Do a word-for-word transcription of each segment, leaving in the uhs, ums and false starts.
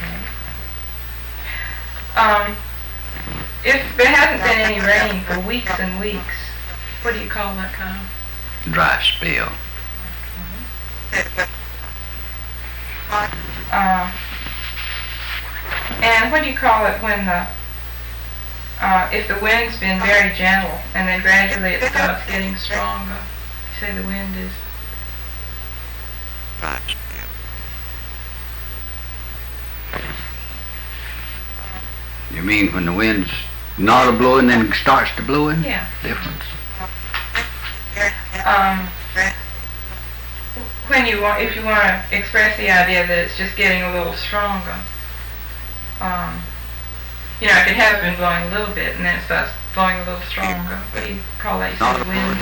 Okay. Um, if there hasn't been any rain for weeks and weeks, what do you call that kind of? Dry spell. Okay. Uh, and what do you call it when the, uh, if the wind's been very gentle and then gradually it starts getting stronger? You say the wind is... You mean when the wind's not a blowing then it starts to blowing? Yeah. Difference. Um, when you want, if you want to express the idea that it's just getting a little stronger, um, you know, if it has been blowing a little bit and then it starts blowing a little stronger, what do you call that? You say the wind?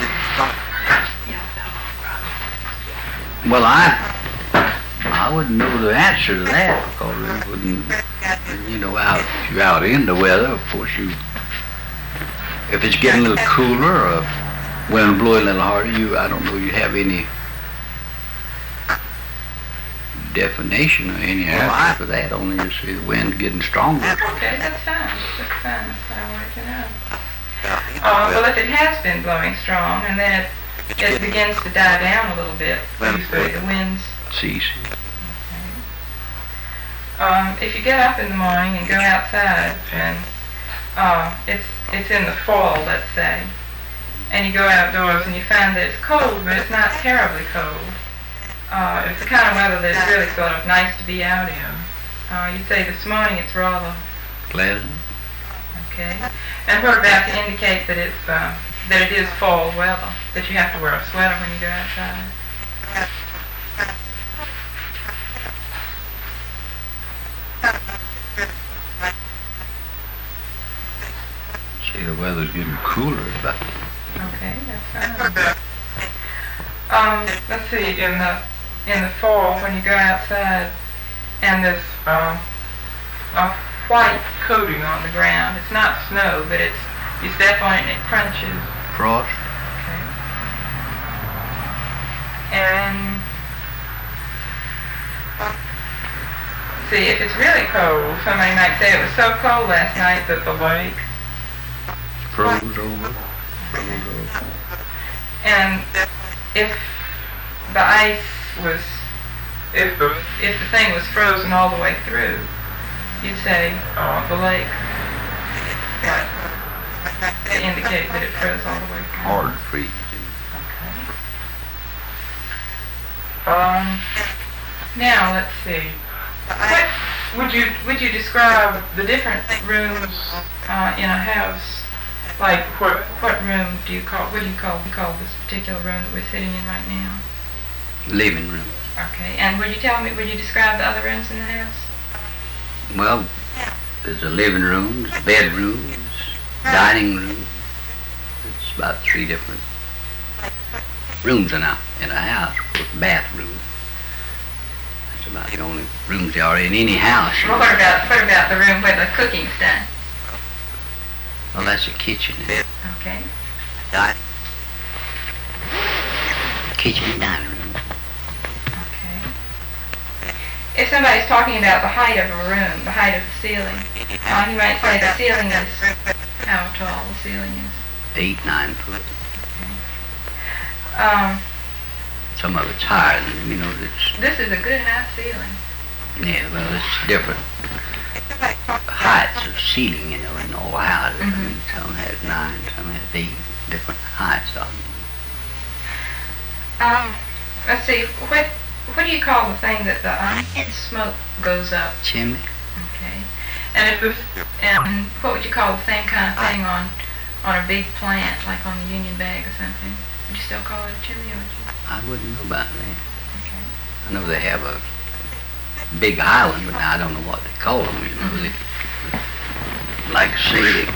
Well, I I wouldn't know the answer to that because it wouldn't, you know, out if you're out in the weather, of course you, if it's getting a little cooler or wind blowing a little harder, you, I don't know you have any definition or any answer for that, only you see the wind getting stronger. Okay, that's fine, that's fine, that's what I wanted to know. Uh, well, if it has been blowing strong and then it, it begins to die down a little bit, usually the winds cease. Okay. Um, if you get up in the morning and go outside and uh, it's it's in the fall, let's say, and you go outdoors and you find that it's cold, but it's not terribly cold. Uh, it's the kind of weather that it's really sort of nice to be out in. Uh, you'd say this morning it's rather pleasant. Okay. And what about to indicate that it's uh, that it is fall weather, that you have to wear a sweater when you go outside? See, the weather's getting cooler, but okay, that's fine. Um, let's see, in the in the fall when you go outside and there's uh, a white coating on the ground. It's not snow, but it's you step on it and it crunches. Frost. Okay. And see, if it's really cold, somebody might say it was so cold last night that the lake froze over. Froze over. And if the ice was, if the if the thing was frozen all the way through, you'd say, oh, the lake. What? To indicate that it froze all the way through. Hard freeze. Okay. Um. Now let's see. What would you would you describe the different rooms uh, in a house? Like what what room do you call what do you call you call this particular room that we're sitting in right now? Living room. Okay. And would you tell me? Would you describe the other rooms in the house? Well, there's a living room, there's bedrooms, dining room. It's about three different rooms in a in a house with bathroom. That's about the only rooms there are in any house. Well, what about what about the room where the cooking's done? Well, that's a kitchen. Okay. Dining. Kitchen and dining room. Okay. If somebody's talking about the height of a room, the height of the ceiling, uh, you might say the ceiling is how tall the ceiling is. Eight, nine foot. Okay. Um, Some of it's higher than, you know, it's... This is a good high ceiling. Yeah, well, it's different heights of ceiling, you know, in all houses. Mm-hmm. I mean, some has nine, some has eight, different heights of them. Um, let's see, what what do you call the thing that the um, smoke goes up? Chimney. Okay. And if this, and what would you call the same kind of thing on on a big plant, like on the Union Bag or something? Would you still call it a chimney, or would you? I wouldn't know about that. Okay. I know they have a big island, but I don't know what they call them, you know. They, like I say, the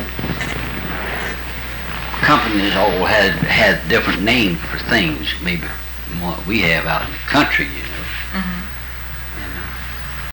companies all had had different names for things, maybe from what we have out in the country, you know.